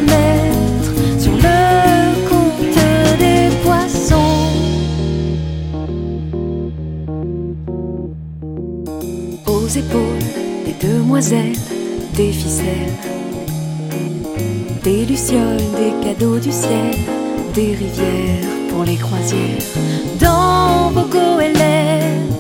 à mettre sur le compte des poissons. Aux épaules des demoiselles, des ficelles, des lucioles, des cadeaux du ciel, des rivières pour les croisières. Dans vos goélettes,